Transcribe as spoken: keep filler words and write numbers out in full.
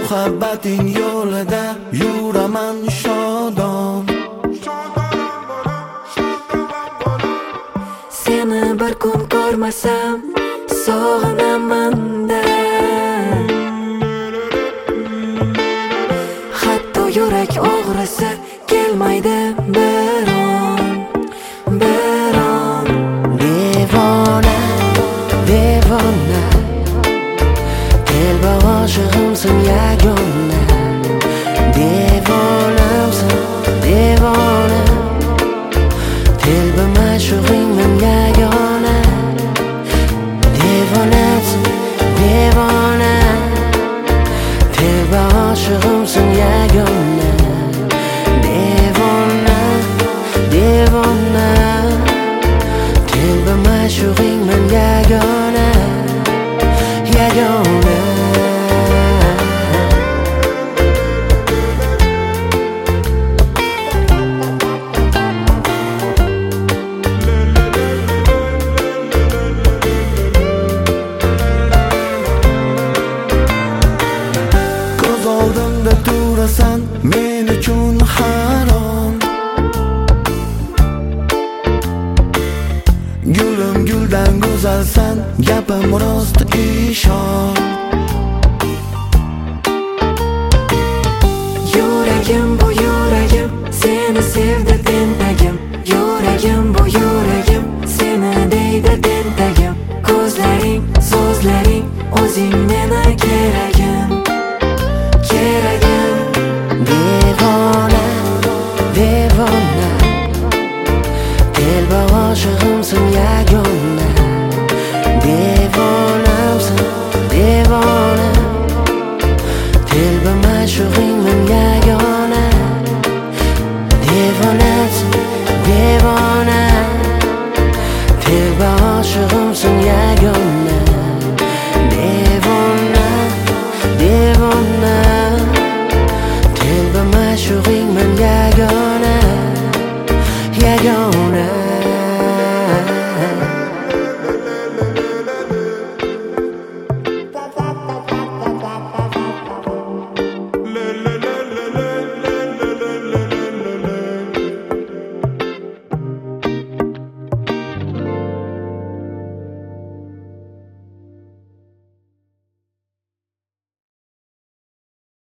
muhabbating yo'lida yuraman shodon. Seni bir kun ko'rmasam sog'inaman-da. Hatto yurak og'risi kelmaydi biron, biron. Devona, devona, telba oshig'imsan yagona. Devonamsan, devona, telba ma'shug'ingman yagona. Devonamsan, devona, telba oshig'imsan yagona. Devona, devona, telba ma'shug'ingman yagona, yagona. Ko'z oldimda turasan, men uchun harom. Gulim guldan go'zalsan, gapim rost ishon. Yuragim bu yuragim, seni sevdi tentagim. Yuragim bu yuragim, seni deydi tentagim. Ko'zlaring, so'zlaring, o'zing meni keragim.